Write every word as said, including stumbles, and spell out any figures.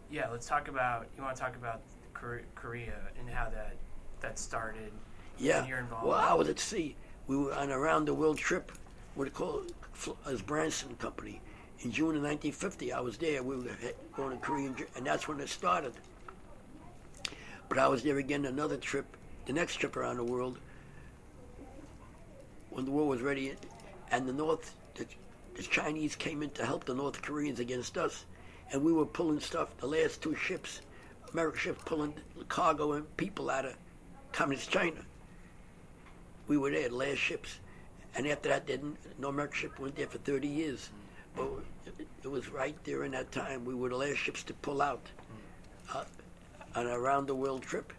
yeah, let's talk about. You want to talk about Korea and how that that started? Yeah. And your involvement. Well, I was at sea. We were on a round the world trip. What it called as Branson Company. In June of nineteen fifty, I was there. We were going to Korea, and that's when it started. But I was there again another trip, the next trip around the world, when the war was ready, and the North, the, the Chinese came in to help the North Koreans against us, and we were pulling stuff. The last two ships, American ships, pulling cargo and people out of Communist China. We were there, the last ships, and after that, didn't no American ship went there for thirty years. But it, it was right there in that time. We were the last ships to pull out. Uh, on a round-the-world trip.